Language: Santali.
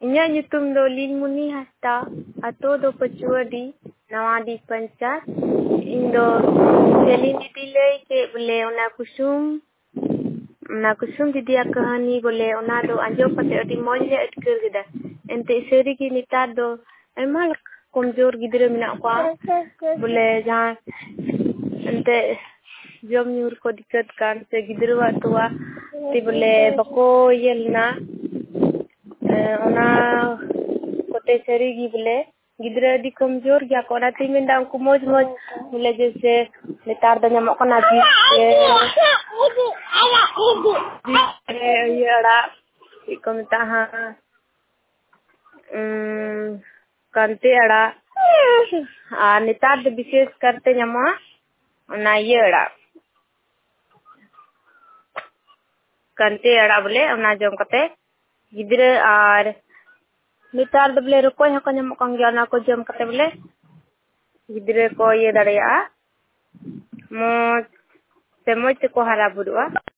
Inyak nyutum do Lilmuni Hasta atau do Pecuadi Nawa di Pancat Indo Selini dilay ke boleh ona kusum didi kahani boleh ona do anjo pate adi moj le atkar gida ente seri ki nitar do aima komjor gidre menak kwa boleh jahan ente jom nyur ko dikat kan se gidre wa tua ti boleh bako yelna ona kote seri gi boleh gidre di komjor gya ko nati minda ko moj boleh jese nitar do nyamok kana di yara iko mitaha kante ara nitar do विशेष करते nyama ona yara kante ara boleh ona jom kate gidre ar nitar do boleh rokoy hako nyamok kang jana ko jom kate boleh gidre ko ye dareya moj te ko hara budua